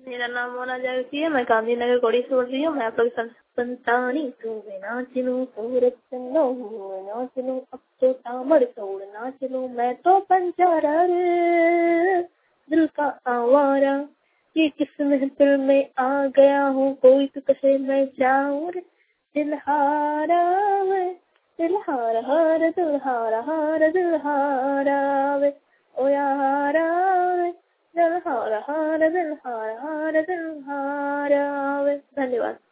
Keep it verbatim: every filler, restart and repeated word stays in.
मेरा नाम मोना जागती है, मैं गांधीनगर कौड़ी से बोल रही हूँ। मैं आप लोग के साथ पंतानी तू नाचनू सूरज चंदो नाचनू अब तो तामड़ तोड़ नाचनू मैं तो पंचारा रे दिल का आवारा ये किस महफिल में आ गया हूँ कोई तो कहे मैं जाऊँ रे दिल हारा वे दिल हारा हारा दिल हारा हारा दिल हारा वे ओ यारा वे दिल हारा हारा दिल हारा हारा दिल हारा वे। धन्यवाद।